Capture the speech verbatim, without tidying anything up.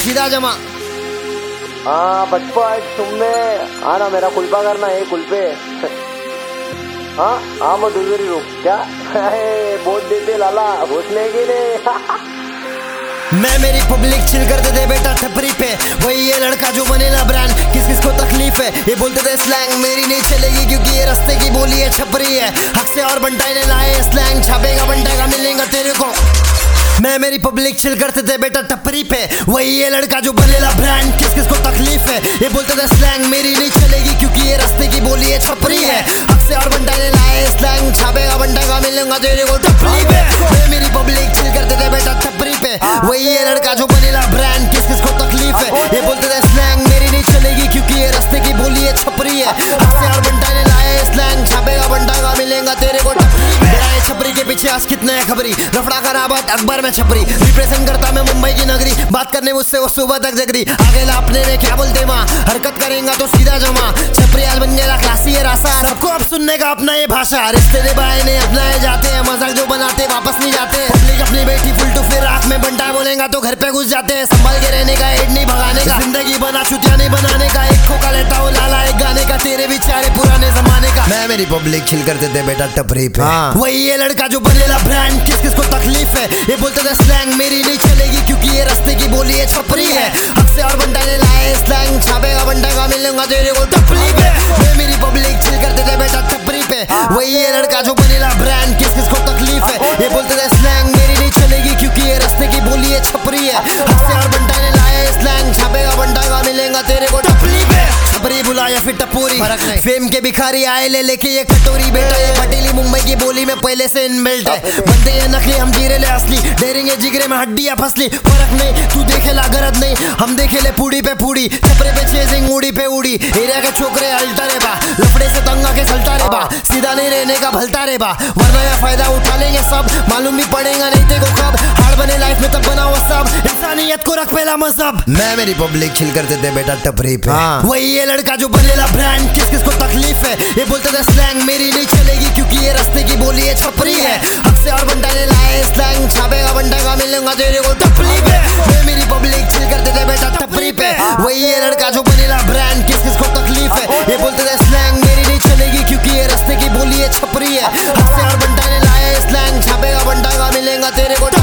सीधा जमा। हाँ बचपन तुमने आना मेरा कुल्पा करना है कुल्पे। हाँ हाँ वो डिलीवरी रूम क्या बहुत देते लाला घोसले के लिए। मैं मेरी पब्लिक चिल करते थे बेटा टपरी पे, वही ये लड़का जो बनेला ब्रांड, किस किस को तकलीफ है। ये बोलते थे स्लैंग मेरी नहीं चलेगी क्योंकि ये रास्ते की बोली है छपरी है। हक से और बंटाई ने लाए स्लैंग, छापेगा बंटाएगा मिलेगा तेरे को। मैं मेरी पब्लिक चिल करते थे बेटा टपरी पे, वही ये लड़का जो बनेला ब्रांड, किस किस को तकलीफ है। ये बोलते थे स्लैंग मेरी नहीं चलेगी क्योंकि ये रास्ते की बोली है छपरी है। हक से और बंटाई ने लाए स्लैंग, छापेगा बंटाएगा मिलेगा तेरे को टपरी पे। मैं मेरी पब्लिक चिल करते थे बेटा टपरी पे, वही ये लड़का जो बनेला ब्रांड, किस किस को तकलीफ है। ये बोलते थे स्लैंग मेरी नहीं चलेगी क्योंकि ये रास्ते की बोली है छपरी है। हक से और बंटाई ने लाए स्लैंग, छापेगा बंटाएगा मिलेगा तेरे को टपरी। छपरी के पीछे आज कितने है खबरी, रफड़ा खराबत अकबर में छपरी, रिप्रेजेंट करता मैं मुंबई की नगरी। बात करने मुझसे वो सुबह तक जगरी, आगे लापने में क्या बोलते माँ, हरकत करेंगे तो सीधा जमा। छपरी आज बन गया क्लासी है रासा, सबको अब सुनने का अपना ये भाषा। रिश्ते निभाए ने अपनाए जाते हैं, मजाक जो बनाते वापस नहीं जाते। पब्लिक अपनी बेटी फुल टू फिर आंख में बंटा बोलेगा तो घर पे घुस जाते हैं। संभाल के रहने का एड नहीं भगाने का, जिंदगी बना चुतिया नहीं बनाने का। एक खोका लेता हूँ लाला एक गाने का, तेरे बेचारे पुराने जमाने का। मैं मेरी पब्लिक चिल करते थे बेटा टपरी पे, वही ये लड़का जो बनेला ब्रांड, किस किस को तकलीफ है। ये बोलते थे स्लैंग मेरी नहीं चलेगी क्योंकि ये रास्ते की बोली है छपरी है। हक से और बंटा ने लाए स्लैंग, छापेगा बंटाएगा मिलेगा तेरे को टपरी पे। मैं मेरी पब्लिक चिल करते थे बेटा टपरी पे, वही ये लड़का जो बनेला ब्रांड, किस किस को तकलीफ है। ये बोलते थे स्लैंग मेरी नहीं चलेगी क्योंकि ये रास्ते की बोली है छपरी है। हक से और बंटा ने लाए स्लैंग, छापेगा बंटाएगा मिलेगा तेरे को टपरी पे। छपरी बुला या फिर टपूरी, फेम के भिखारी आए ले लेके ये कटोरी। बेटा ये पटेली मुंबई की बोली में पहले से इनबिल्ट है, बंदे ये नकली हम जीरे ले असली, डेरेंगे जिगरे में हड्डियां फसली। फर्क नहीं तू देखे ला गरज नहीं, हम देखे ले पूड़ी पे पूड़ी। छपरे पे चेजिंग उड़ी पे उड़ी, एरिया के छोकरे अल्टा रे बा, लफड़े से तंगा के सल्टा रे बा। सीधा नहीं रहने का भलता रे बा, वरना यह फायदा उठा लेंगे सब, मालूम भी पड़ेगा नहीं तेरे को कब। हार्ड बने लाइफ में तब बना वो सब, इंसानियत को रख पहला मजहब। मैं मेरी पब्लिक चिल करते थे बेटा टपरी पे, वही ये लड़का जो बनेला ब्रांड, किस किस को तकलीफ है। ये बोलते थे स्लैंग मेरी नहीं चलेगी क्योंकि ये रास्ते की बोली है छपरी है। हक से और बंटा ने लाए स्लैंग, छापेगा बंटाएगा मिलेगा तेरे को टपरी पे। मैं मेरी पब्लिक चिल करते थे बेटा टपरी पे, वही ये लड़का जो बनेला ब्रांड, किस किस को तकलीफ है। ये बोलते थे स्लैंग मेरी नहीं चलेगी क्योंकि ये रास्ते की बोली है छपरी है। हक से और बंटा ने लाए स्लैंग, छापेगा बंटाएगा मिलेगा तेरे को